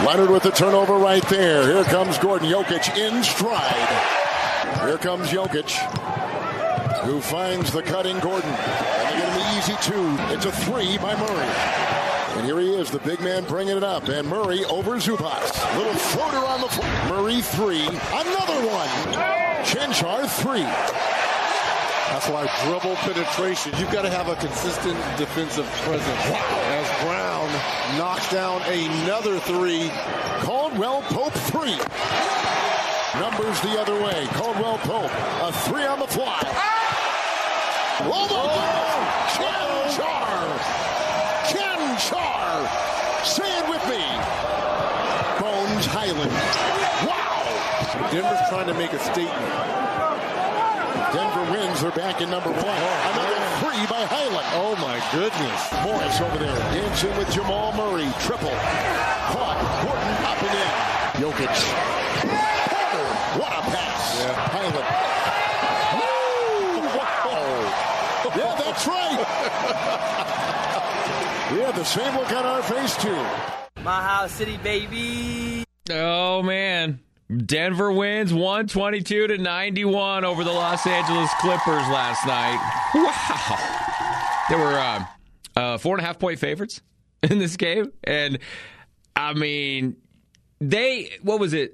Leonard with the turnover right there. Here comes Gordon. Jokic in stride. Here comes Jokic, who finds the cutting Gordon. And they get an easy two. It's a three by Murray. And here he is, the big man bringing it up. And Murray over Zubac. Little floater on the floor. Murray three. Another one. Chenchar three. That's why dribble penetration. You've got to have a consistent defensive presence. As Brown knocks down another three. Caldwell Pope three. Numbers the other way. Caldwell Pope. A three on the fly. Chenchar. Say it with me. Bones Highland. Wow. Denver's trying to make a statement. Denver wins. They're back in number one. Another three by Highland. Oh, my goodness. Morris over there. Dancing with Jamal Murray. Triple. Caught. Gordon up and in. Jokic. Porter. What a pass. Yeah. Highland. Wow. Yeah, that's right. Yeah, the same look on our face, too. My house city, baby. Oh, man. Denver wins 122-91 over the Los Angeles Clippers last night. Wow. They were 4.5-point favorites in this game. And, I mean, what was it,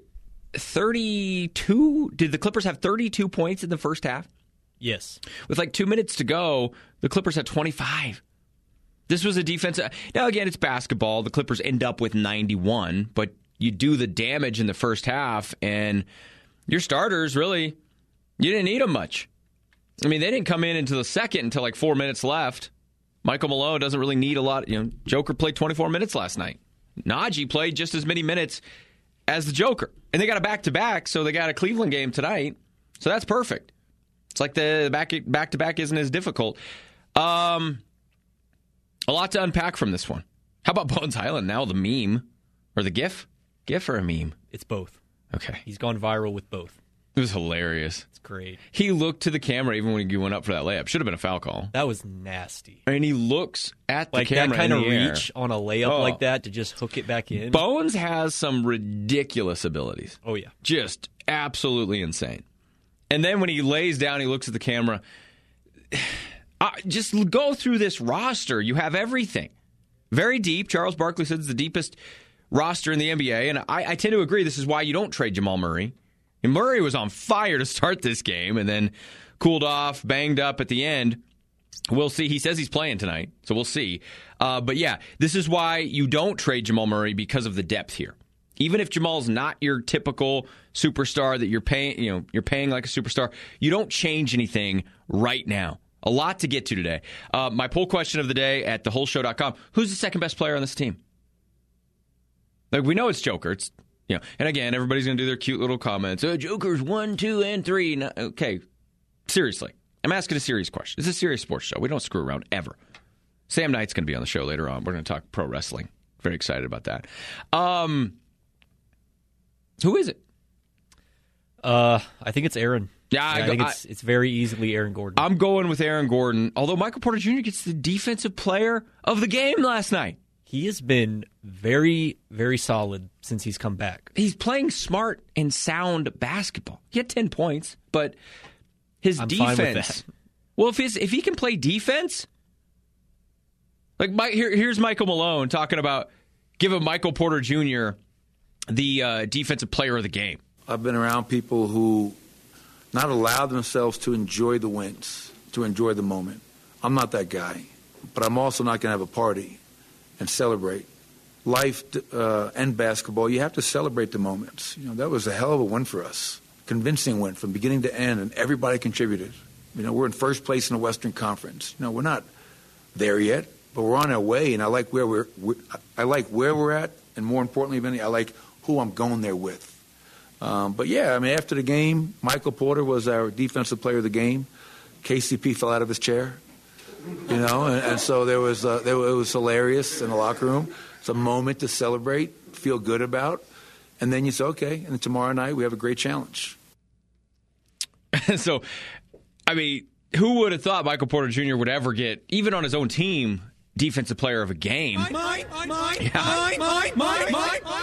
32? Did the Clippers have 32 points in the first half? Yes. With like 2 minutes to go, the Clippers had 25. This was a defense. Now, again, it's basketball. The Clippers end up with 91, but you do the damage in the first half, and your starters, really, you didn't need them much. I mean, they didn't come in into the second until like 4 minutes left. Michael Malone doesn't really need a lot. You know, Joker played 24 minutes last night. Najee played just as many minutes as the Joker. And they got a back-to-back, so they got a Cleveland game tonight. So that's perfect. It's like the back-to-back isn't as difficult. A lot to unpack from this one. How about Bones Highland now, the meme? Or the GIF? GIF or a meme? It's both. Okay. He's gone viral with both. It was hilarious. It's great. He looked to the camera even when he went up for that layup. Should have been a foul call. That was nasty. And he looks at the like camera that kind of air. reach on a layup like that to just hook it back in. Bones has some ridiculous abilities. Oh, yeah. Just absolutely insane. And then when he lays down, he looks at the camera. Just go through this roster. You have everything. Very deep. Charles Barkley said it's the deepest roster in the NBA. And I tend to agree. This is why you don't trade Jamal Murray. And Murray was on fire to start this game and then cooled off, banged up at the end. We'll see. He says he's playing tonight, so we'll see. But yeah, this is why you don't trade Jamal Murray, because of the depth here. Even if Jamal's not your typical superstar that you're paying like a superstar, you don't change anything right now. A lot to get to today. My poll question of the day at thewholeshow.com: who's the second best player on this team? Like, we know it's Joker. It's, and again, everybody's going to do their cute little comments. Joker's 1, 2, and 3. No, okay, seriously, I'm asking a serious question. It's a serious sports show. We don't screw around ever. Sam Knight's going to be on the show later on. We're going to talk pro wrestling. Very excited about that. Who is it? I think it's Aaron. Yeah, I think it's very easily Aaron Gordon. I'm going with Aaron Gordon, although Michael Porter Jr. gets the defensive player of the game last night. He has been very, very solid since he's come back. He's playing smart and sound basketball. He had 10 points, but his defense. Fine with that. Well, if he can play defense, like here's Michael Malone talking about giving Michael Porter Jr. the defensive player of the game. I've been around people who not allow themselves to enjoy the wins, to enjoy the moment. I'm not that guy, but I'm also not going to have a party and celebrate. Life and basketball, you have to celebrate the moments. That was a hell of a win for us. Convincing win from beginning to end, and everybody contributed. We're in first place in the Western Conference. We're not there yet, but we're on our way, and I like where we're at, and more importantly than anything, I like who I'm going there with. But yeah, after the game, Michael Porter was our defensive player of the game. KCP fell out of his chair, and so it was hilarious in the locker room. It's a moment to celebrate, feel good about, and then you say, okay, and then tomorrow night we have a great challenge. So, who would have thought Michael Porter Jr. would ever get, even on his own team, defensive player of a game?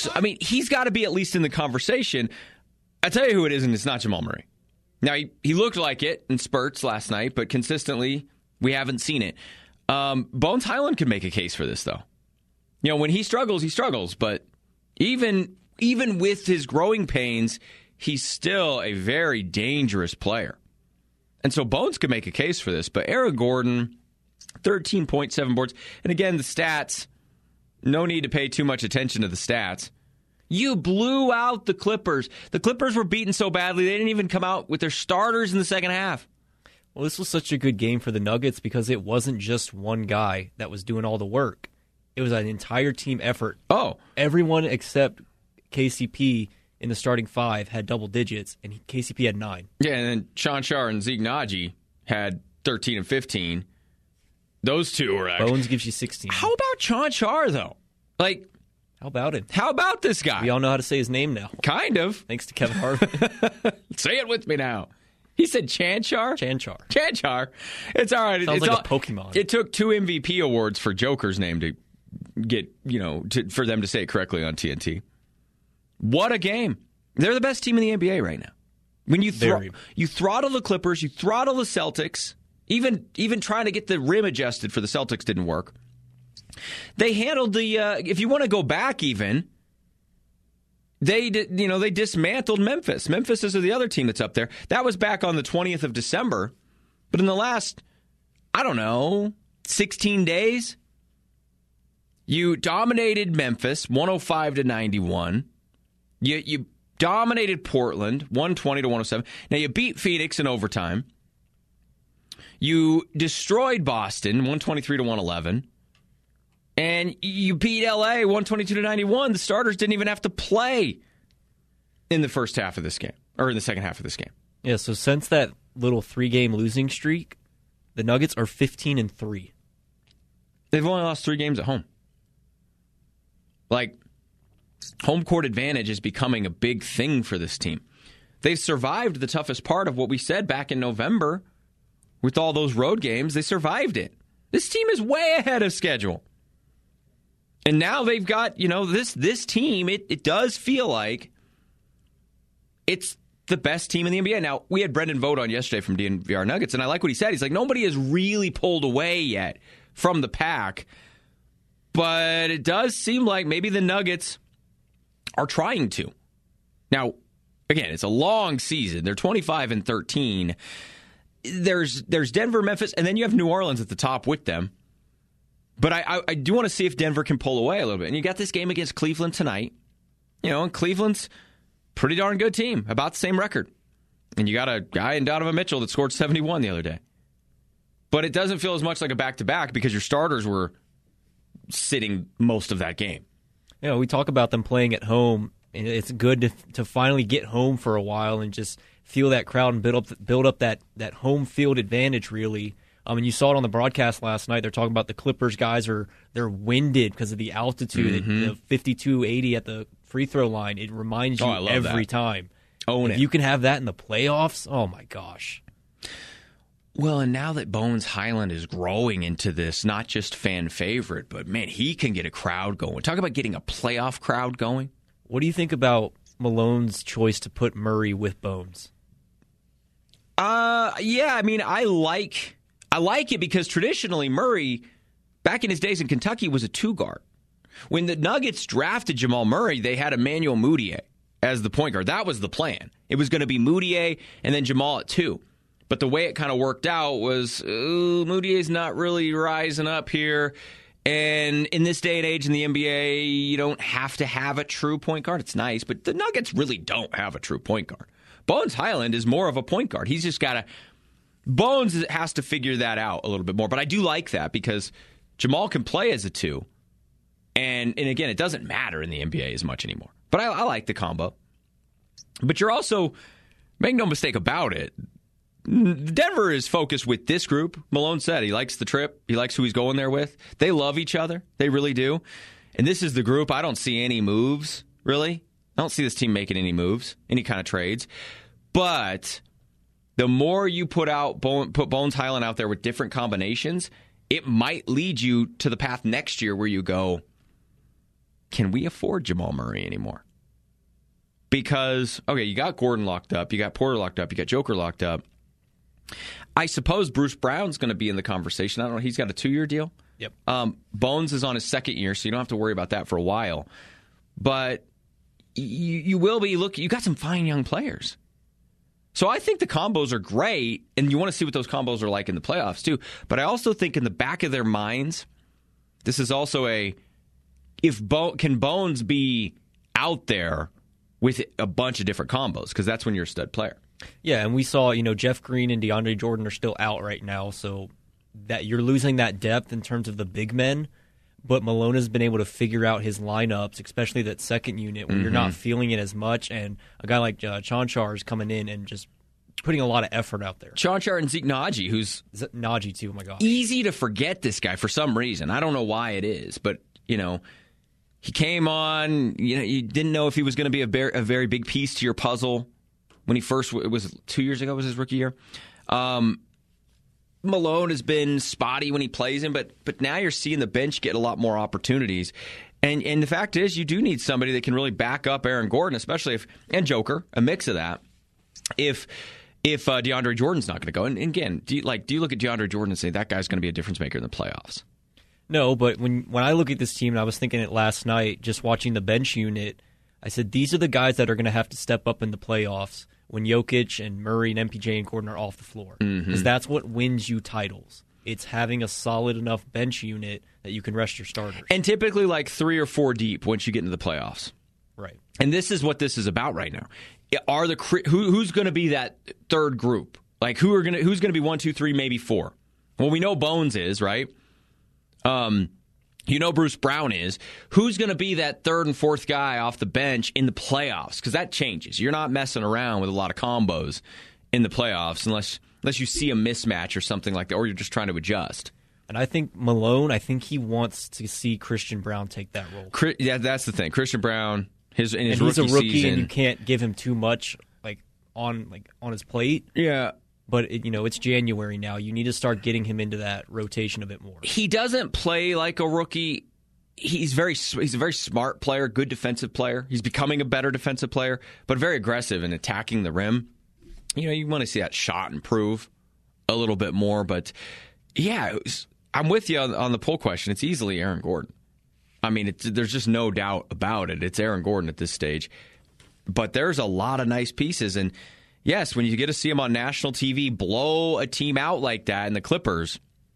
I mean, he's got to be at least in the conversation. I tell you who it is, and it's not Jamal Murray. Now, he looked like it in spurts last night, but consistently, we haven't seen it. Bones Hyland could make a case for this, though. When he struggles, but even with his growing pains, he's still a very dangerous player. And so Bones could make a case for this, but Aaron Gordon, 13.7 boards. And again, the stats, no need to pay too much attention to the stats. You blew out the Clippers. The Clippers were beaten so badly, they didn't even come out with their starters in the second half. Well, this was such a good game for the Nuggets because it wasn't just one guy that was doing all the work. It was an entire team effort. Oh. Everyone except KCP in the starting five had double digits, and KCP had 9. Yeah, and then Sean Shar and Zeke Naji had 13 and 15. Those two were actually... Bones gives you 16. How about Sean Shar, though? How about it? How about this guy? We all know how to say his name now. Kind of. Thanks to Kevin Harvick. Say it with me now. He said Chanchar? Chanchar. It's all right. Sounds like a Pokemon. It took 2 MVP awards for Joker's name to get, for them to say it correctly on TNT. What a game. They're the best team in the NBA right now. When you throttle the Clippers, you throttle the Celtics, even trying to get the rim adjusted for the Celtics didn't work. They handled the, if you want to go back even, they dismantled Memphis. Memphis is the other team that's up there. That was back on the 20th of December. But in the last, 16 days, you dominated Memphis, 105-91. You dominated Portland, 120-107. Now, you beat Phoenix in overtime. You destroyed Boston, 123-111. And you beat LA, 122-91. The starters didn't even have to play in the first half of this game, or in the second half of this game. Yeah, so since that little 3-game losing streak, the Nuggets are 15-3. They've only lost 3 games at home. Home court advantage is becoming a big thing for this team. They've survived the toughest part of what we said back in November with all those road games. They survived it. This team is way ahead of schedule. And now they've got, this team, it does feel like it's the best team in the NBA. Now, we had Brendan Vogt on yesterday from DNVR Nuggets, and I like what he said. He's like, nobody has really pulled away yet from the pack. But it does seem like maybe the Nuggets are trying to. Now, again, it's a long season. They're 25-13. There's Denver, Memphis, and then you have New Orleans at the top with them. But I do want to see if Denver can pull away a little bit. And you got this game against Cleveland tonight. And Cleveland's pretty darn good team, about the same record. And you got a guy in Donovan Mitchell that scored 71 the other day. But it doesn't feel as much like a back-to-back because your starters were sitting most of that game. We talk about them playing at home, and it's good to finally get home for a while and just feel that crowd and build up that home field advantage, really. And you saw it on the broadcast last night. They're talking about the Clippers guys they're winded because of the altitude. Mm-hmm. 52-80 at the free throw line. It reminds you every time. If you can have that in the playoffs, oh my gosh. Well, and now that Bones Hyland is growing into this, not just fan favorite, but man, he can get a crowd going. Talk about getting a playoff crowd going. What do you think about Malone's choice to put Murray with Bones? I like it because traditionally Murray, back in his days in Kentucky, was a 2-guard. When the Nuggets drafted Jamal Murray, they had Emmanuel Mudiay as the point guard. That was the plan. It was going to be Mudiay and then Jamal at 2. But the way it kind of worked out was Mudiay's not really rising up here. And in this day and age in the NBA, you don't have to have a true point guard. It's nice, but the Nuggets really don't have a true point guard. Bones Hyland is more of a point guard. He's just got to... Bones has to figure that out a little bit more. But I do like that because Jamal can play as a 2. And again, it doesn't matter in the NBA as much anymore. But I like the combo. But you're also, make no mistake about it, Denver is focused with this group. Malone said he likes the trip. He likes who he's going there with. They love each other. They really do. And this is the group. I don't see any moves, really. I don't see this team making any moves, any kind of trades. But the more you put Bones Hyland out there with different combinations, it might lead you to the path next year where you go, can we afford Jamal Murray anymore? Because, okay, you got Gordon locked up, you got Porter locked up, you got Joker locked up. I suppose Bruce Brown's going to be in the conversation. I don't know. He's got a 2-year deal. Yep. Bones is on his 2nd year, so you don't have to worry about that for a while. But you will be you got some fine young players. So I think the combos are great, and you want to see what those combos are like in the playoffs too. But I also think in the back of their minds, this is also can Bones be out there with a bunch of different combos, because that's when you're a stud player. Yeah, and we saw, Jeff Green and DeAndre Jordan are still out right now, so that you're losing that depth in terms of the big men. But Malone has been able to figure out his lineups, especially that second unit where you're not feeling it as much. And a guy like Chanchar is coming in and just putting a lot of effort out there. Chanchar and Zeke Naji, who's Naji too. Oh my gosh, easy to forget this guy for some reason. I don't know why it is, but he came on. You didn't know if he was going to be a very big piece to your puzzle when it was 2 years ago was his rookie year. Malone has been spotty when he plays him, but now you're seeing the bench get a lot more opportunities. And the fact is, you do need somebody that can really back up Aaron Gordon, especially and Joker, a mix of that. If DeAndre Jordan's not going to go, and again, do you look at DeAndre Jordan and say that guy's going to be a difference maker in the playoffs? No, but when I look at this team, and I was thinking it last night, just watching the bench unit, I said these are the guys that are going to have to step up in the playoffs when Jokic and Murray and MPJ and Gordon are off the floor. Because that's what wins you titles. It's having a solid enough bench unit that you can rest your starters. And typically like 3 or 4 deep once you get into the playoffs. Right. And this is what this is about right now. Who's going to be that third group? Like who's going to be 1, 2, 3, maybe 4? Well, we know Bones is, right? Bruce Brown is. Who's going to be that third and fourth guy off the bench in the playoffs? Because that changes. You're not messing around with a lot of combos in the playoffs unless you see a mismatch or something like that, or you're just trying to adjust. And I think Malone, he wants to see Christian Brown take that role. Yeah, that's the thing. Christian Brown, he's a rookie season, and you can't give him too much on his plate. Yeah. But it's January now. You need to start getting him into that rotation a bit more. He doesn't play like a rookie. He's a very smart player, good defensive player. He's becoming a better defensive player, but very aggressive in attacking the rim. You want to see that shot improve a little bit more. But yeah, I'm with you on the poll question. It's easily Aaron Gordon. I mean, there's just no doubt about it. It's Aaron Gordon at this stage. But there's a lot of nice pieces, and yes, when you get to see him on national TV blow a team out like that in the Clippers,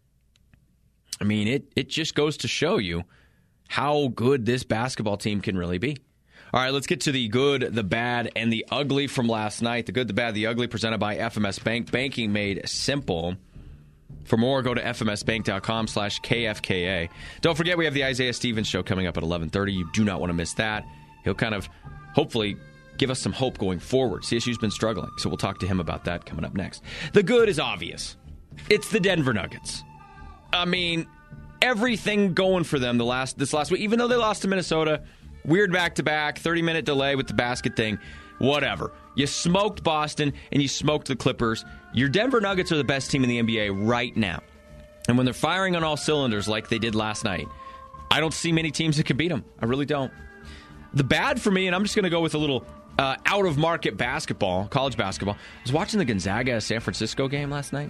I mean, it just goes to show you how good this basketball team can really be. All right, let's get to the good, the bad, and the ugly from last night. The good, the bad, the ugly, presented by FMS Bank. Banking made simple. For more, go to fmsbank.com/KFKA. Don't forget, we have the Isaiah Stevens show coming up at 11:30. You do not want to miss that. He'll kind of, hopefully, give us some hope going forward. CSU's been struggling, so we'll talk to him about that coming up next. The good is obvious. It's the Denver Nuggets. I mean, everything going for them this last week, even though they lost to Minnesota, weird back-to-back, 30-minute delay with the basket thing, whatever. You smoked Boston, and you smoked the Clippers. Your Denver Nuggets are the best team in the NBA right now. And when they're firing on all cylinders like they did last night, I don't see many teams that can beat them. I really don't. The bad for me, and I'm just going to go with a little out-of-market basketball, college basketball. I was watching the Gonzaga-San Francisco game last night,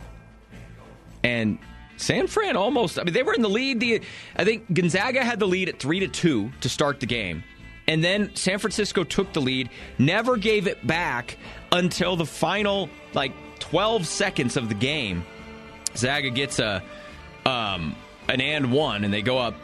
and San Fran almost, they were in the lead. I think Gonzaga had the lead at 3-2 to start the game, and then San Francisco took the lead, never gave it back until the final, 12 seconds of the game. Zaga gets an and one, and they go up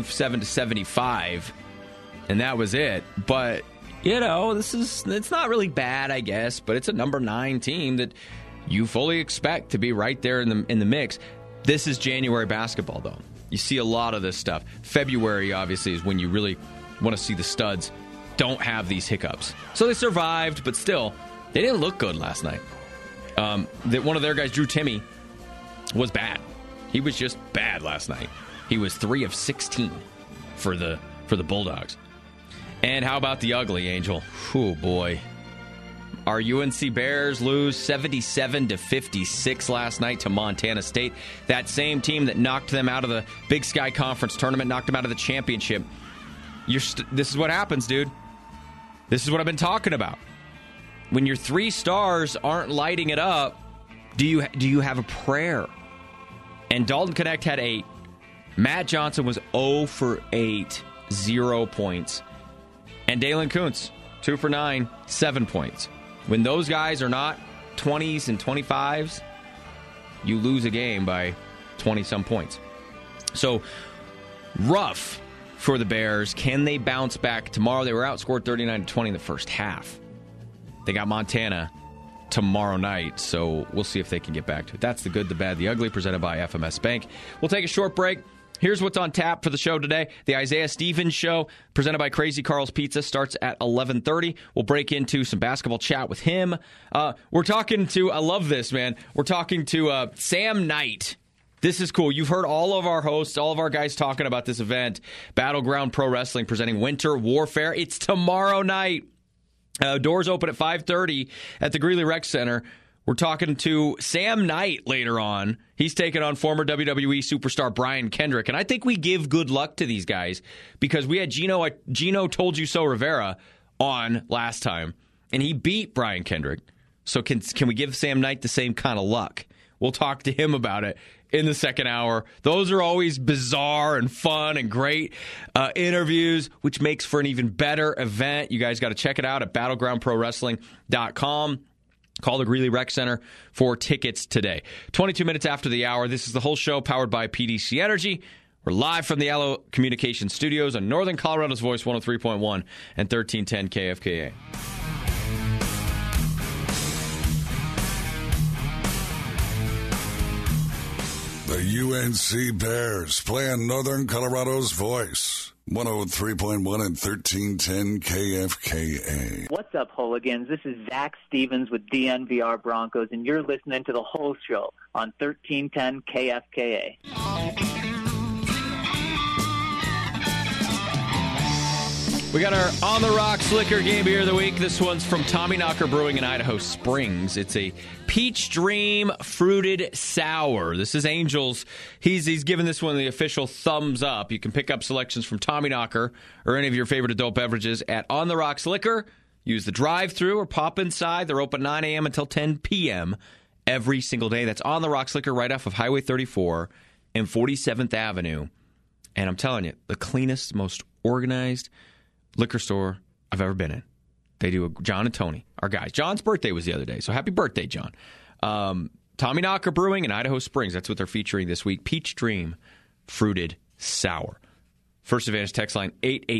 77-75, and that was it. But it's not really bad, I guess, but it's a number 9 team that you fully expect to be right there in the mix. This is January basketball, though. You see a lot of this stuff. February, obviously, is when you really want to see the studs don't have these hiccups. So they survived, but still, they didn't look good last night. One of their guys, Drew Timme, was bad. He was just bad last night. He was 3 of 16 for the Bulldogs. And how about the ugly, Angel? Oh, boy. Our UNC Bears lose 77-56 last night to Montana State. That same team that knocked them out of the Big Sky Conference tournament, knocked them out of the championship. This is what happens, dude. This is what I've been talking about. When your 3 stars aren't lighting it up, do you have a prayer? And Dalton Knecht had 8. Matt Johnson was 0 for 8, 0 points. And Dalen Kuntz, 2 for 9, 7 points. When those guys are not 20s and 25s, you lose a game by 20-some points. So, rough for the Bears. Can they bounce back tomorrow? They were outscored 39-20 in the first half. They got Montana tomorrow night, so we'll see if they can get back to it. That's the good, the bad, the ugly, presented by FMS Bank. We'll take a short break. Here's what's on tap for the show today. The Isaiah Stevens Show, presented by Crazy Carl's Pizza, starts at 11:30. We'll break into some basketball chat with him. We're talking to, I love this, man. We're talking to Sam Knight. This is cool. You've heard all of our hosts, all of our guys talking about this event, Battleground Pro Wrestling, presenting Winter Warfare. It's tomorrow night. Doors open at 5:30 at the Greeley Rec Center. We're talking to Sam Knight later on. He's taking on former WWE superstar Brian Kendrick. And I think we give good luck to these guys because we had Gino Told You So Rivera on last time, and he beat Brian Kendrick. So can we give Sam Knight the same kind of luck? We'll talk to him about it in the second hour. Those are always bizarre and fun and great interviews, which makes for an even better event. You guys got to check it out at battlegroundprowrestling.com. Call the Greeley Rec Center for tickets today. 22 minutes after the hour, this is the whole show powered by PDC Energy. We're live from the Allo Communications Studios on Northern Colorado's Voice 103.1 and 1310 KFKA. The UNC Bears playing Northern Colorado's Voice. 103.1 and 1310 KFKA. What's up, hooligans? This is Zach Stevens with DNVR Broncos, and you're listening to the whole show on 1310 KFKA. We got our On the Rocks Liquor Game Beer of the Week. This one's from Tommy Knocker Brewing in Idaho Springs. It's a Peach Dream Fruited Sour. This is Angel's. He's given this one the official thumbs up. You can pick up selections from Tommy Knocker or any of your favorite adult beverages at On the Rocks Liquor. Use the drive-thru or pop inside. They're open 9 a.m. until 10 p.m. every single day. That's On the Rocks Liquor right off of Highway 34 and 47th Avenue. And I'm telling you, the cleanest, most organized liquor store I've ever been in. They do John and Tony, our guys. John's birthday was the other day, so happy birthday, John. Tommy Knocker Brewing in Idaho Springs. That's what they're featuring this week. Peach Dream Fruited Sour. First Advantage text line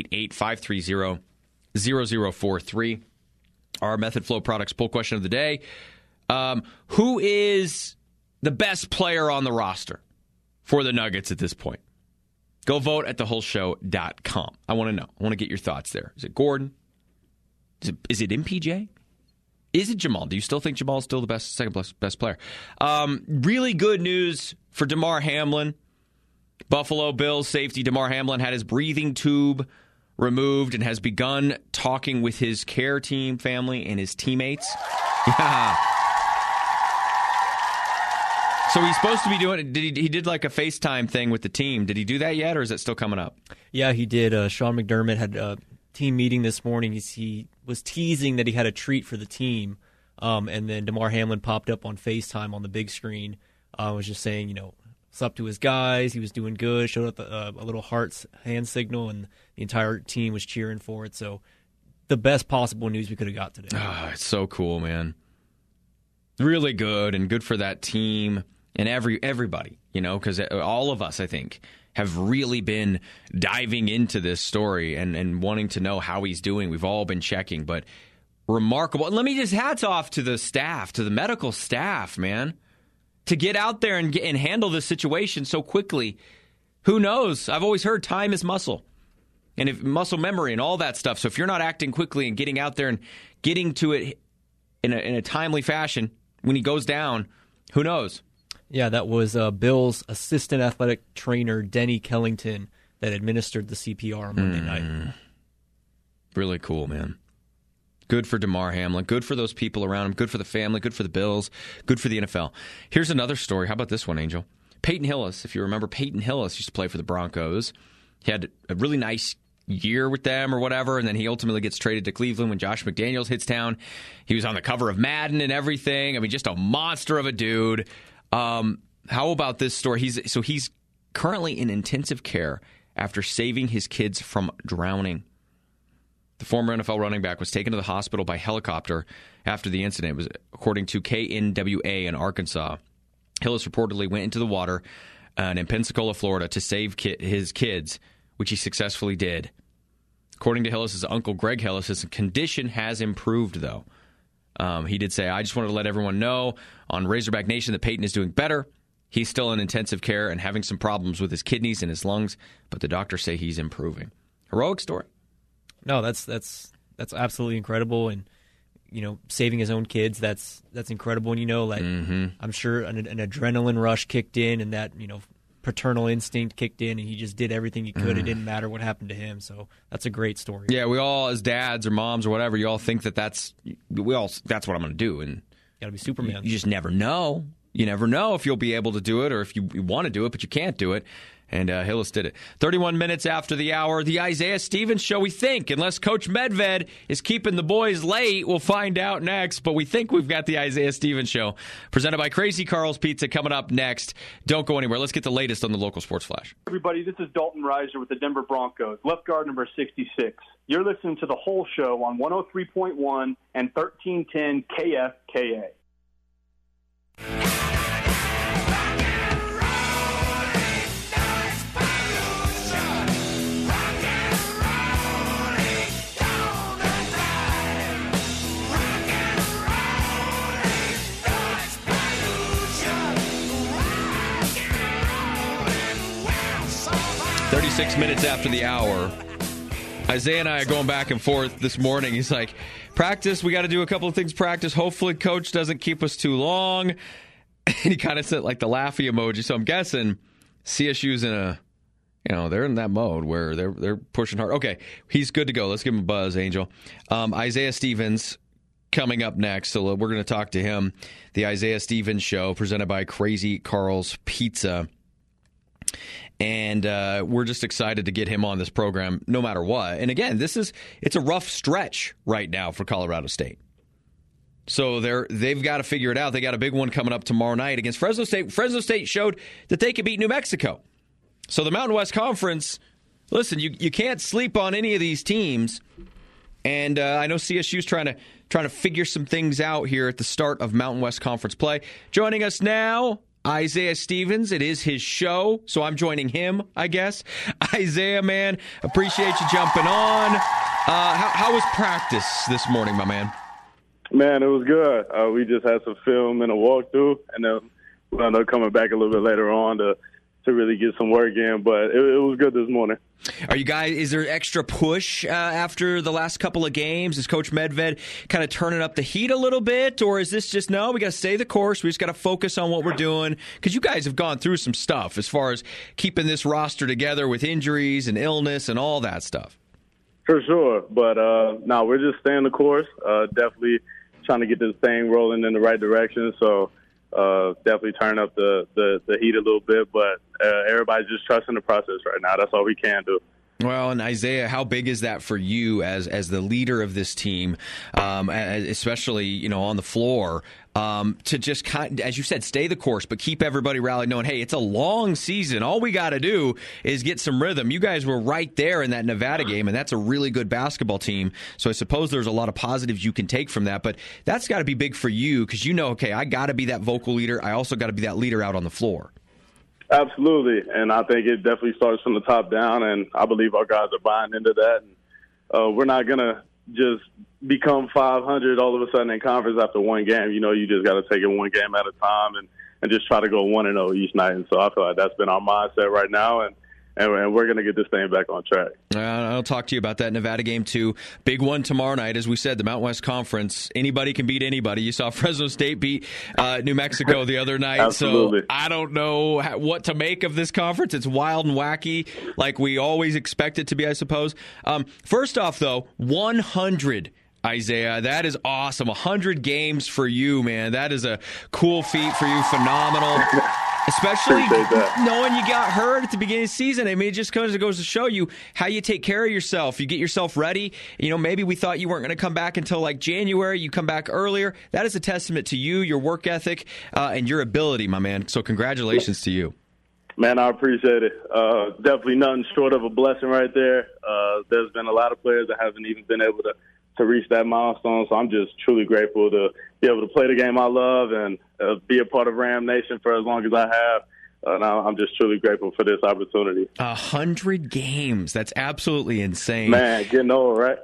888-530-0043. Our Method Flow Products poll question of the day. Who is the best player on the roster for the Nuggets at this point? Go vote at thewholeshow.com. I want to know. I want to get your thoughts there. Is it Gordon? Is it MPJ? Is it Jamal? Do you still think Jamal's still the second best player? Really good news for Damar Hamlin. Buffalo Bills safety Damar Hamlin had his breathing tube removed and has begun talking with his care team, family, and his teammates. Yeah. So he's supposed to be doing it. He did like a FaceTime thing with the team. Did he do that yet, or is it still coming up? Yeah, he did. Sean McDermott had a team meeting this morning. He was teasing that he had a treat for the team, and then Damar Hamlin popped up on FaceTime on the big screen. Was just saying, what's up to his guys. He was doing good. Showed up a little heart's hand signal, and the entire team was cheering for it. So the best possible news we could have got today. It's so cool, man. Really good, and good for that team. And everybody, because all of us, I think, have really been diving into this story and wanting to know how he's doing. We've all been checking, but remarkable. And let me just hats off to the staff, to the medical staff, man, to get out there and handle this situation so quickly. Who knows? I've always heard time is muscle, and if muscle memory and all that stuff. So if you're not acting quickly and getting out there and getting to it in a timely fashion when he goes down, who knows? Yeah, that was Bill's assistant athletic trainer, Denny Kellington, that administered the CPR on Monday night. Really cool, man. Good for Damar Hamlin. Good for those people around him. Good for the family. Good for the Bills. Good for the NFL. Here's another story. How about this one, Angel? Peyton Hillis, if you remember, Peyton Hillis used to play for the Broncos. He had a really nice year with them or whatever, and then he ultimately gets traded to Cleveland when Josh McDaniels hits town. He was on the cover of Madden and everything. I mean, just a monster of a dude. How about this story? He's currently in intensive care after saving his kids from drowning. The former NFL running back was taken to the hospital by helicopter after the incident. It was according to KNWA in Arkansas. Hillis reportedly went into the water in Pensacola, Florida, to save his kids, which he successfully did. According to Hillis' uncle, Greg Hillis, his condition has improved, though. He did say, I just wanted to let everyone know on Razorback Nation that Peyton is doing better. He's still in intensive care and having some problems with his kidneys and his lungs, but the doctors say he's improving. Heroic story. No, that's absolutely incredible, and saving his own kids, that's incredible. And I'm sure an adrenaline rush kicked in, and that paternal instinct kicked in, and he just did everything he could. It didn't matter what happened to him. So that's a great story. Yeah, we all, as dads or moms or whatever, you all think that's what I'm going to do, and got to be Superman. You just never know. You never know if you'll be able to do it or if you want to do it, but you can't do it. And Hillis did it. 31 minutes after the hour, the Isaiah Stevens Show, we think. Unless Coach Medved is keeping the boys late, we'll find out next. But we think we've got the Isaiah Stevens Show. Presented by Crazy Carl's Pizza coming up next. Don't go anywhere. Let's get the latest on the local sports flash. Everybody, this is Dalton Reiser with the Denver Broncos, left guard number 66. You're listening to the whole show on 103.1 and 1310 KFKA. 36 minutes after the hour, Isaiah and I are going back and forth this morning. He's like, practice, we got to do a couple of things practice. Hopefully coach doesn't keep us too long. And he kind of sent like the laughy emoji. So I'm guessing CSU's in they're in that mode where they're pushing hard. Okay, he's good to go. Let's give him a buzz, Angel. Isaiah Stevens coming up next. So we're going to talk to him. The Isaiah Stevens Show, presented by Crazy Carl's Pizza. And we're just excited to get him on this program no matter what. And again, it's a rough stretch right now for Colorado State. So they've got to figure it out. They got a big one coming up tomorrow night against Fresno State. Fresno State showed that they could beat New Mexico. So the Mountain West Conference, listen, you can't sleep on any of these teams. And I know CSU's trying to figure some things out here at the start of Mountain West Conference play. Joining us now, Isaiah Stevens. It is his show, so I'm joining him, I guess. Isaiah, man, appreciate you jumping on. How was practice this morning, my man? Man, it was good. We just had some film and a walkthrough, and then we'll end up coming back a little bit later on to really get some work in. But it was good this morning. Are you guys? Is there extra push after the last couple of games? Is Coach Medved kind of turning up the heat a little bit, or is this just no? We got to stay the course. We just got to focus on what we're doing because you guys have gone through some stuff as far as keeping this roster together with injuries and illness and all that stuff. For sure, but no, we're just staying the course. Definitely trying to get this thing rolling in the right direction. So definitely turn up the heat a little bit, but everybody's just trusting the process right now. That's all we can do. Well, and Isaiah, how big is that for you as the leader of this team, especially on the floor, to just as you said, stay the course, but keep everybody rallied, knowing, hey, it's a long season. All we got to do is get some rhythm. You guys were right there in that Nevada game, and that's a really good basketball team. So I suppose there's a lot of positives you can take from that, but that's got to be big for you because okay, I got to be that vocal leader. I also got to be that leader out on the floor. Absolutely, and I think it definitely starts from the top down, and I believe our guys are buying into that. And, we're not going to just become 500 all of a sudden in conference after one game. You just got to take it one game at a time and just try to go 1-0 each night. And so I feel like that's been our mindset right now, and we're going to get this thing back on track. I'll talk to you about that Nevada game, too. Big one tomorrow night. As we said, the Mountain West Conference, anybody can beat anybody. You saw Fresno State beat New Mexico the other night. Absolutely. So I don't know what to make of this conference. It's wild and wacky like we always expect it to be, I suppose. First off, though, 100, Isaiah. That is awesome. 100 games for you, man. That is a cool feat for you. Phenomenal. Especially Appreciate that. knowing you got hurt at the beginning of the season. I mean, it just goes to show you how you take care of yourself. You get yourself ready. You know, maybe we thought you weren't going to come back until like January. You come back earlier. That is a testament to you, your work ethic, and your ability, my man. So congratulations to you. Man, I appreciate it. Definitely nothing short of a blessing right there. There's been a lot of players that haven't even been able to reach that milestone, so I'm just truly grateful to be able to play the game I love and be a part of Ram Nation for as long as I have. Now I'm just truly grateful for this opportunity. 100 games. That's absolutely insane. Man, getting old, right?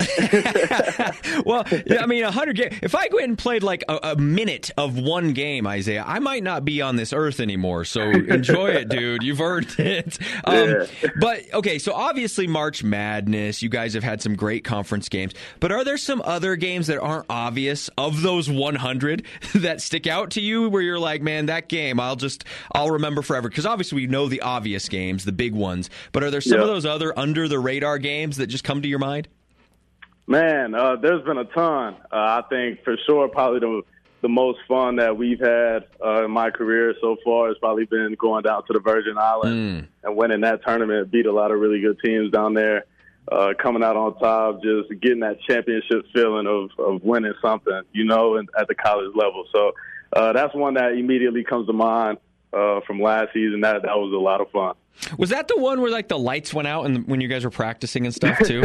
Well, I mean, 100 games. If I go ahead and played like a minute of one game, Isaiah, I might not be on this earth anymore. So enjoy it, dude. You've earned it. But, okay, so obviously March Madness, you guys have had some great conference games. But are there some other games that aren't obvious of those 100 that stick out to you where you're like, man, that game I'll remember forever? Because obviously we know the obvious games, the big ones, but are there some of those other under-the-radar games that just come to your mind? Man, there's been a ton. I think for sure probably the most fun that we've had in my career so far has probably been going down to the Virgin Islands and winning that tournament, beat a lot of really good teams down there, coming out on top, just getting that championship feeling of winning something, you know, at the college level. So that's one that immediately comes to mind. From last season, that was a lot of fun. Was that the one where like the lights went out and when you guys were practicing and stuff too?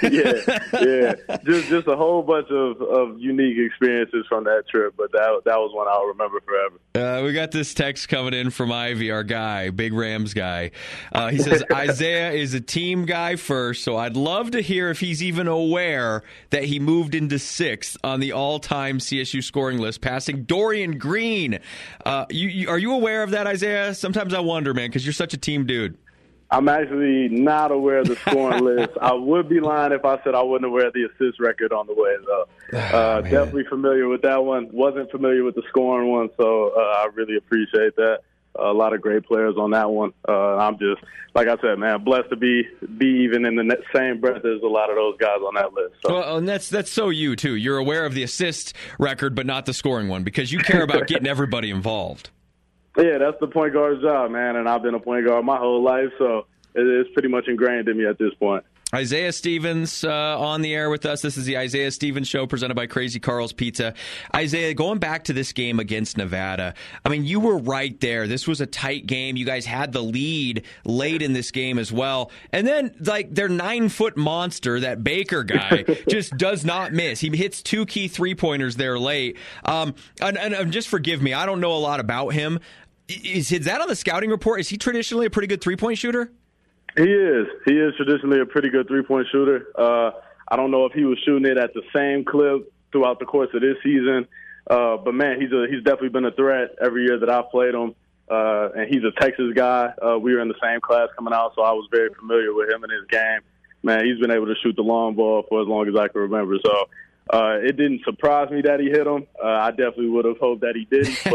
yeah. Just a whole bunch of unique experiences from that trip, but that was one I'll remember forever. We got this text coming in from Ivy, our guy, big Rams guy. He says Isaiah is a team guy first, so I'd love to hear if he's even aware that he moved into 6th on the all-time CSU scoring list, passing Dorian Green. Are you aware of that, Isaiah? Sometimes I wonder, man, because you're such a team dude. I'm actually not aware of the scoring list. I would be lying if I said I wasn't aware of the assist record on the way, though. Definitely familiar with that one. Wasn't familiar with the scoring one, so I really appreciate that. A lot of great players on that one. I'm just, like I said, man, blessed to be even in the same breath as a lot of those guys on that list. So. Well, and that's so you, too. You're aware of the assist record, but not the scoring one, because you care about getting everybody involved. Yeah, that's the point guard's job, man, and I've been a point guard my whole life, so it's pretty much ingrained in me at this point. Isaiah Stevens on the air with us. This is the Isaiah Stevens Show presented by Crazy Carl's Pizza. Isaiah, going back to this game against Nevada, I mean, you were right there. This was a tight game. You guys had the lead late in this game as well. And then, like, their 9-foot monster, that Baker guy, just does not miss. He hits 2 key three-pointers there late. And just forgive me, I don't know a lot about him. Is that on the scouting report? Is he traditionally a pretty good three-point shooter? He is. He is traditionally a pretty good three-point shooter. I don't know if he was shooting it at the same clip throughout the course of this season, but man, he's definitely been a threat every year that I've played him. And he's a Texas guy. We were in the same class coming out, so I was very familiar with him and his game. Man, he's been able to shoot the long ball for as long as I can remember. So it didn't surprise me that he hit him. I definitely would have hoped that he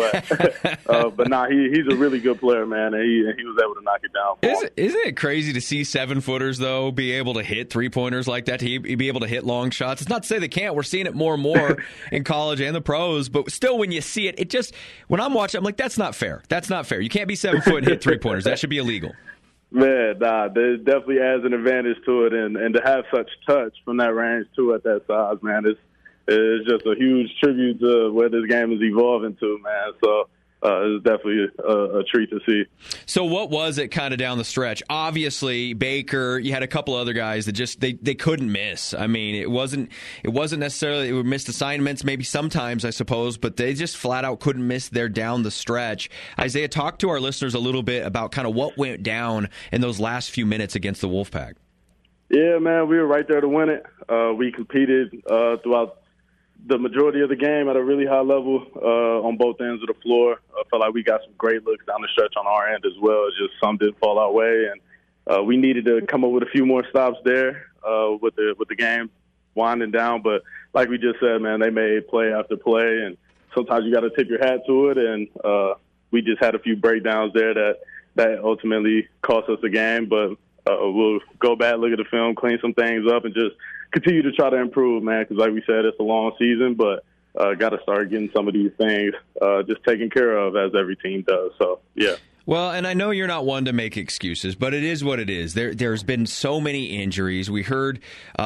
didn't, but nah, he's a really good player, man, and he was able to knock it down for him. Isn't it crazy to see 7-footers, though, be able to hit three-pointers like that, to be able to hit long shots? It's not to say they can't. We're seeing it more and more in college and the pros, but still when you see it, when I'm watching, I'm like, that's not fair. That's not fair. You can't be 7 foot and hit three-pointers. That should be illegal. Man, there definitely adds an advantage to it, and to have such touch from that range, too, at that size, man, it's just a huge tribute to where this game is evolving to, man. So it's definitely a treat to see. So what was it kind of down the stretch? Obviously, Baker, you had a couple other guys that just they couldn't miss. I mean, it wasn't necessarily they missed assignments, maybe sometimes, I suppose, but they just flat out couldn't miss there down the stretch. Isaiah, talk to our listeners a little bit about kind of what went down in those last few minutes against the Wolfpack. Yeah, man, we were right there to win it. We competed throughout the majority of the game at a really high level on both ends of the floor. I felt like we got some great looks down the stretch on our end as well. Just some didn't fall our way, and we needed to come up with a few more stops there with the game winding down. But like we just said, man, they made play after play, and sometimes you got to tip your hat to it. And we just had a few breakdowns there that ultimately cost us the game. But we'll go back, look at the film, clean some things up, and just continue to try to improve, man, because like we said, it's a long season, but got to start getting some of these things just taken care of as every team does. So, yeah. Well, and I know you're not one to make excuses, but it is what it is. There's been so many injuries. We heard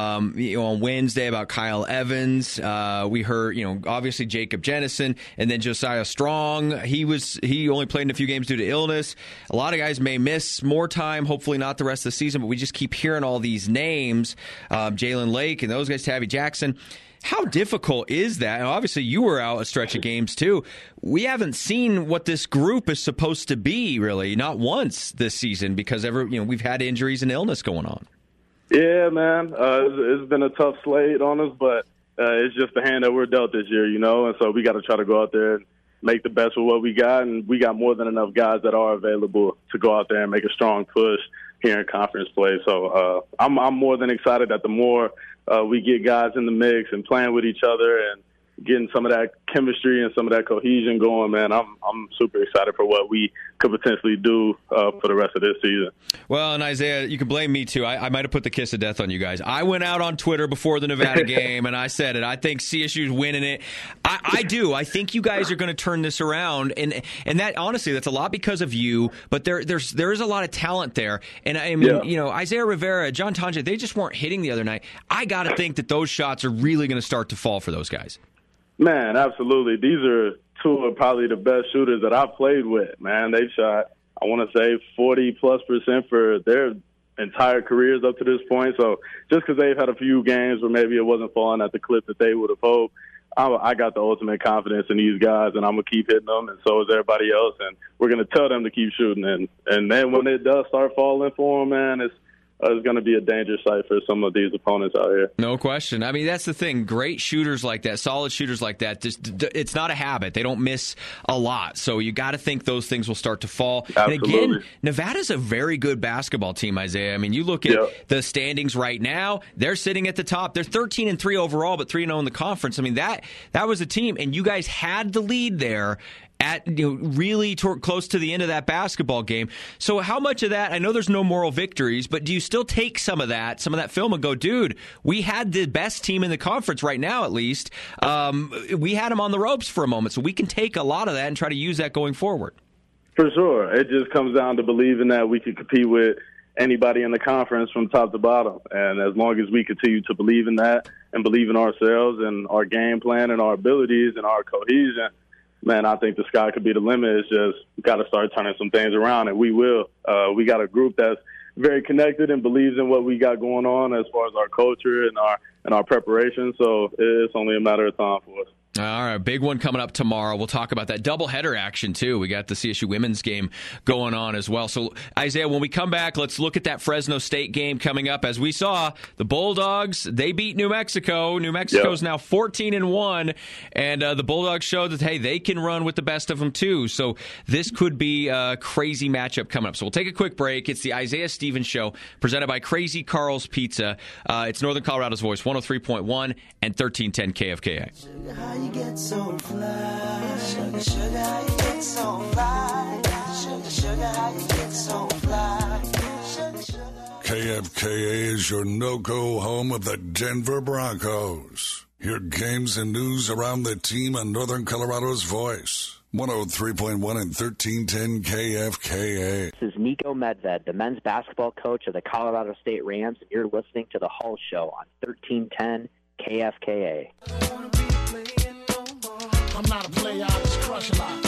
on Wednesday about Kyle Evans. We heard, obviously Jacob Jennison, and then Josiah Strong. He only played in a few games due to illness. A lot of guys may miss more time, hopefully not the rest of the season, but we just keep hearing all these names, Jalen Lake and those guys, Tavy Jackson. How difficult is that? And obviously, you were out a stretch of games, too. We haven't seen what this group is supposed to be, really, not once this season, because we've had injuries and illness going on. Yeah, man. It's been a tough slate on us, but it's just the hand that we're dealt this year, and so we got to try to go out there and make the best of what we got, and we got more than enough guys that are available to go out there and make a strong push here in conference play. So I'm more than excited that the more we get guys in the mix and playing with each other and getting some of that chemistry and some of that cohesion going, man, I'm super excited for what we could potentially do for the rest of this season. Well, and Isaiah, you can blame me too. I might have put the kiss of death on you guys. I went out on Twitter before the Nevada game, and I said it. I think CSU's winning it. I do. I think you guys are going to turn this around, and that honestly, that's a lot because of you. But there is a lot of talent there, and I mean, Isaiah Rivera, John Tonje, they just weren't hitting the other night. I got to think that those shots are really going to start to fall for those guys. Man, absolutely. These are two of probably the best shooters that I've played with, man. They've shot, I want to say, 40+% for their entire careers up to this point. So just because they've had a few games where maybe it wasn't falling at the clip that they would have hoped, I got the ultimate confidence in these guys, and I'm going to keep hitting them, and so is everybody else. And we're going to tell them to keep shooting. And then when it does start falling for them, man, it's going to be a dangerous sight for some of these opponents out here. No question. I mean, that's the thing. Great shooters like that, solid shooters like that, it's not a habit. They don't miss a lot. So you got to think those things will start to fall. Absolutely. And again, Nevada's a very good basketball team, Isaiah. I mean, you look at the standings right now, they're sitting at the top. They're 13-3 overall, but 3-0 in the conference. I mean, that was a team, and you guys had the lead there at really close to the end of that basketball game. So how much of that, I know there's no moral victories, but do you still take some of that film and go, dude, we had the best team in the conference right now at least. We had them on the ropes for a moment, so we can take a lot of that and try to use that going forward. For sure. It just comes down to believing that we can compete with anybody in the conference from top to bottom. And as long as we continue to believe in that and believe in ourselves and our game plan and our abilities and our cohesion, man, I think the sky could be the limit. It's just got to start turning some things around, and we will. We got a group that's very connected and believes in what we got going on as far as our culture and our preparation. So it's only a matter of time for us. All right, big one coming up tomorrow. We'll talk about that doubleheader action, too. We got the CSU women's game going on as well. So, Isaiah, when we come back, let's look at that Fresno State game coming up. As we saw, the Bulldogs, they beat New Mexico. New Mexico's now 14-1, and the Bulldogs showed that, hey, they can run with the best of them, too. So this could be a crazy matchup coming up. So we'll take a quick break. It's the Isaiah Stevens Show, presented by Crazy Carl's Pizza. It's Northern Colorado's Voice, 103.1 and 1310 KFKA. You get so fly, sugar, sugar, how you get so fly, sugar, sugar, how you get so fly, sugar, sugar. KFKA is your no-go home of the Denver Broncos. Hear games and news around the team on Northern Colorado's Voice, 103.1 and 1310 KFKA. This is Nico Medved, the men's basketball coach of the Colorado State Rams, and you're listening to The Hull Show on 1310 KFKA. I'm not a player, I just crush a lot.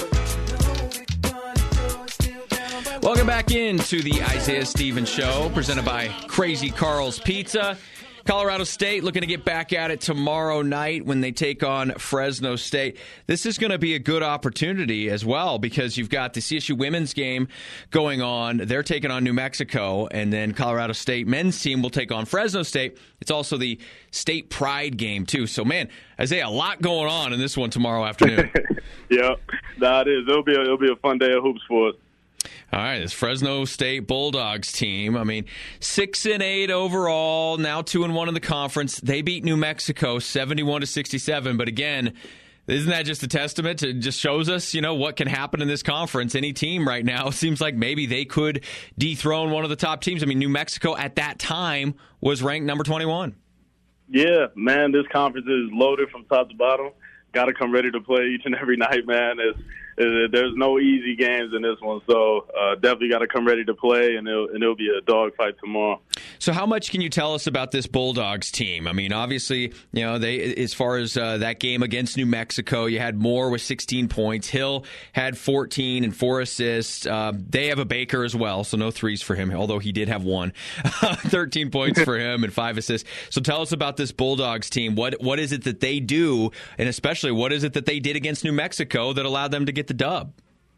Welcome back into the Isaiah Stevens Show, presented by Crazy Carl's Pizza. Colorado State looking to get back at it tomorrow night when they take on Fresno State. This is going to be a good opportunity as well because you've got the CSU women's game going on. They're taking on New Mexico, and then Colorado State men's team will take on Fresno State. It's also the state pride game, too. So, man, Isaiah, a lot going on in this one tomorrow afternoon. Yeah, that is. It'll be a fun day of hoops for us. All right, this Fresno State Bulldogs team, I mean, 6-8 overall, now 2-1 in the conference. They beat New Mexico 71-67, but again, isn't that just a testament to just shows us, what can happen in this conference? Any team right now seems like maybe they could dethrone one of the top teams. I mean, New Mexico at that time was ranked number 21. Yeah, man, this conference is loaded from top to bottom. Got to come ready to play each and every night, man. there's no easy games in this one. So definitely got to come ready to play, and it'll be a dogfight tomorrow. So how much can you tell us about this Bulldogs team? I mean, obviously, they as far as that game against New Mexico, you had Moore with 16 points. Hill had 14 and 4 assists. They have a Baker as well, so no threes for him, although he did have one. 13 points for him and 5 assists. So tell us about this Bulldogs team. What is it that they do, and especially what is it that they did against New Mexico that allowed them to get the dub?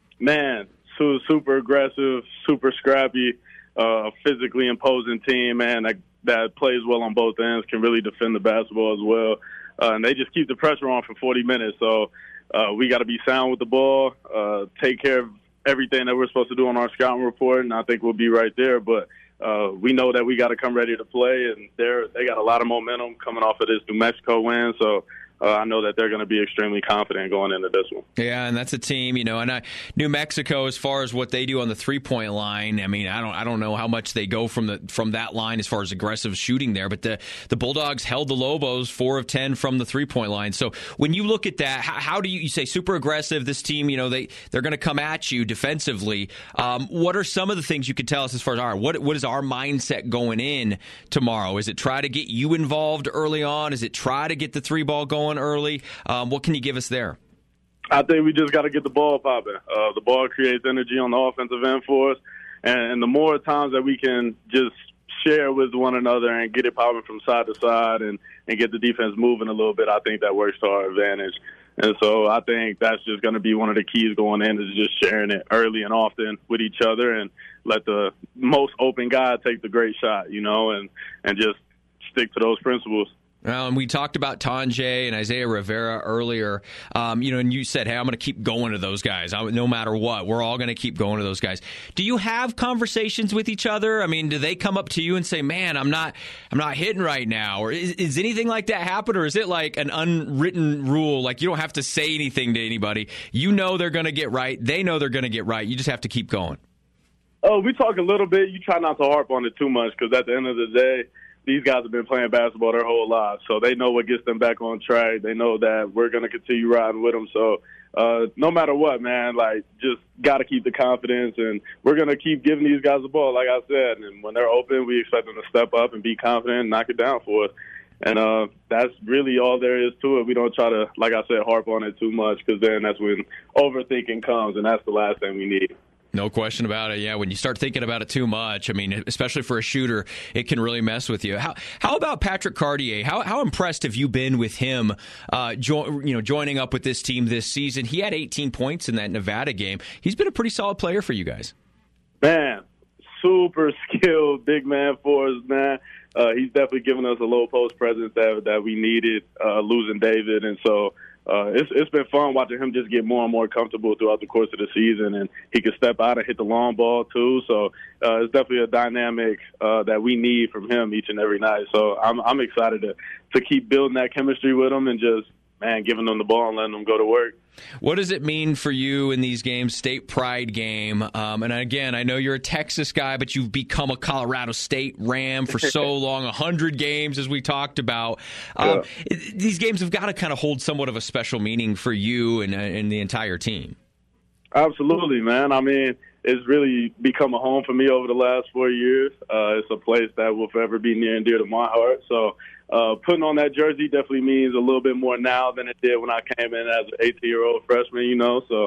Man, super aggressive, super scrappy, physically imposing team, man, that plays well on both ends, can really defend the basketball as well. And they just keep the pressure on for 40 minutes. So we got to be sound with the ball, take care of everything that we're supposed to do on our scouting report, and I think we'll be right there. But we know that we got to come ready to play, and they got a lot of momentum coming off of this New Mexico win. So I know that they're going to be extremely confident going into this one. Yeah, and that's a team, and New Mexico, as far as what they do on the three-point line, I mean, I don't know how much they go from that line as far as aggressive shooting there, but the Bulldogs held the Lobos 4 of 10 from the three-point line. So when you look at that, how do you say super aggressive? This team, they're going to come at you defensively. What are some of the things you could tell us as far as what is our mindset going in tomorrow? Is it try to get you involved early on? Is it try to get the three ball going early? What can you give us there? I think we just got to get the ball popping. The ball creates energy on the offensive end for us, and the more times that we can just share with one another and get it popping from side to side and get the defense moving a little bit, I think that works to our advantage. And so I think that's just going to be one of the keys going in, is just sharing it early and often with each other and let the most open guy take the great shot, and just stick to those principles. Well, and we talked about Tonje and Isaiah Rivera earlier, and you said, hey, I'm going to keep going to those guys. No matter what, we're all going to keep going to those guys. Do you have conversations with each other? I mean, do they come up to you and say, man, I'm not hitting right now? Or is anything like that happen? Or is it like an unwritten rule, like you don't have to say anything to anybody? You know they're going to get right. They know they're going to get right. You just have to keep going. Oh, we talk a little bit. You try not to harp on it too much, because at the end of the day, these guys have been playing basketball their whole lives, so they know what gets them back on track. They know that we're going to continue riding with them. So no matter what, man, just got to keep the confidence, and we're going to keep giving these guys the ball, like I said. And when they're open, we expect them to step up and be confident and knock it down for us. And that's really all there is to it. We don't try to, like I said, harp on it too much, because then that's when overthinking comes, and that's the last thing we need. No question about it. Yeah, when you start thinking about it too much, I mean, especially for a shooter, it can really mess with you. How about Patrick Cartier? How impressed have you been with him joining up with this team this season? He had 18 points in that Nevada game. He's been a pretty solid player for you guys. Man, super skilled big man for us, man. He's definitely given us a low post presence that we needed, losing David. And so it's been fun watching him just get more and more comfortable throughout the course of the season, and he can step out and hit the long ball too. So it's definitely a dynamic that we need from him each and every night. So I'm excited to keep building that chemistry with him and just, man, giving them the ball and letting them go to work. What does it mean for you in these games, state pride game? And again, I know you're a Texas guy, but you've become a Colorado State Ram for so long, 100 games, as we talked about. These games have got to kind of hold somewhat of a special meaning for you and the entire team. Absolutely, man. I mean, it's really become a home for me over the last 4 years. It's a place that will forever be near and dear to my heart. So putting on that jersey definitely means a little bit more now than it did when I came in as an 18-year-old freshman,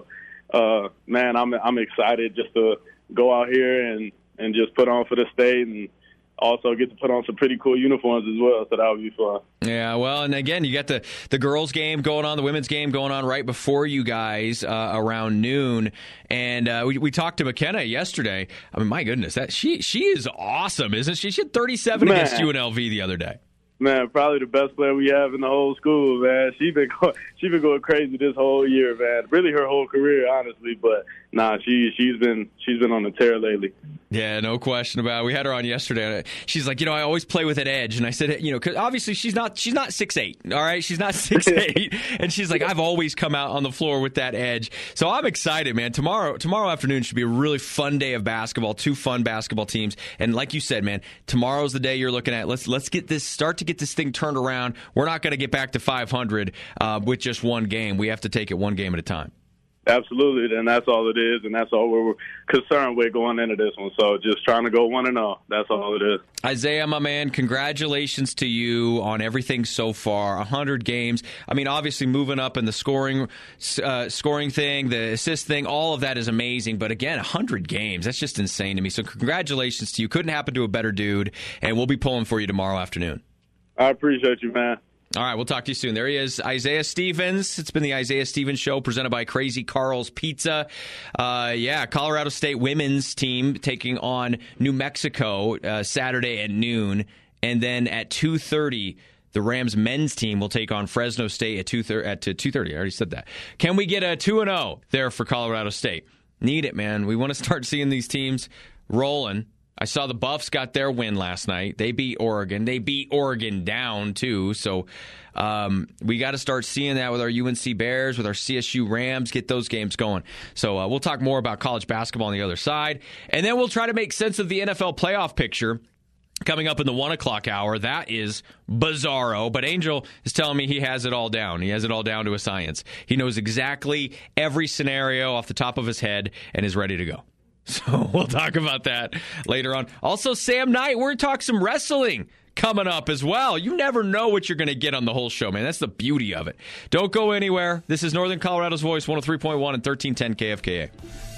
So, man, I'm excited just to go out here and just put on for the state, and also get to put on some pretty cool uniforms as well, so that would be fun. Yeah, well, and again, you got the girls' game going on, the women's game going on right before you guys around noon, and we talked to McKenna yesterday. I mean, my goodness, she is awesome, isn't she? She had 37 against UNLV the other day. Man, probably the best player we have in the whole school, man. She's been going crazy this whole year, man. Really her whole career, honestly. But nah, she's been on the tear lately. Yeah, no question about it. We had her on yesterday. She's like, I always play with an edge, and I said, because obviously she's not 6'8", all right? She's not 6'8", and she's like, I've always come out on the floor with that edge. So I'm excited, man. Tomorrow afternoon should be a really fun day of basketball. 2 fun basketball teams, and like you said, man, tomorrow's the day you're looking at. Let's get this thing turned around. We're not going to get back to 500 with just one game. We have to take it one game at a time. Absolutely, and that's all it is, and that's all we're concerned with going into this one. So just trying to go 1-0. That's all it is. Isaiah, my man, congratulations to you on everything so far. 100 games. I mean, obviously moving up in the scoring thing, the assist thing, all of that is amazing. But again, 100 games, that's just insane to me. So congratulations to you. Couldn't happen to a better dude, and we'll be pulling for you tomorrow afternoon. I appreciate you, man. All right, we'll talk to you soon. There he is, Isaiah Stevens. It's been the Isaiah Stevens Show presented by Crazy Carl's Pizza. Colorado State women's team taking on New Mexico Saturday at noon. And then at 2:30, the Rams men's team will take on Fresno State at 2:30. I already said that. Can we get a 2-0 there for Colorado State? Need it, man. We want to start seeing these teams rolling. I saw the Buffs got their win last night. They beat Oregon. They beat Oregon down, too. So we got to start seeing that with our UNC Bears, with our CSU Rams, get those games going. So we'll talk more about college basketball on the other side. And then we'll try to make sense of the NFL playoff picture coming up in the 1 o'clock hour. That is bizarro. But Angel is telling me he has it all down. He has it all down to a science. He knows exactly every scenario off the top of his head and is ready to go. So we'll talk about that later on. Also, Sam Knight, we're going to talk some wrestling coming up as well. You never know what you're going to get on the whole show, man. That's the beauty of it. Don't go anywhere. This is Northern Colorado's Voice, 103.1 and 1310 KFKA.